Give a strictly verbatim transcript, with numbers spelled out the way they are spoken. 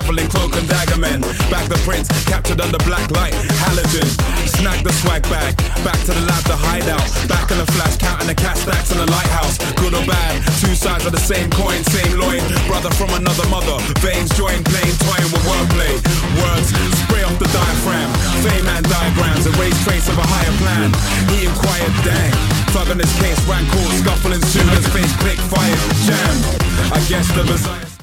travelling cloak and dagger men. Back the prints, captured under black light, halogen. Snag the swag bag, back to the lab, the hideout. Back in the flash, counting the cat stacks in the lighthouse. Good or bad, two sides of the same coin, same loin. Brother from another mother, veins join, playing, toying with wordplay. Words, spray off the diaphragm. Fame and diagrams, erase trace of a higher plan. Eating quiet, dang. Thug on his case, ran court, scuffling students, face click, fire, jam. I guess the Messiah.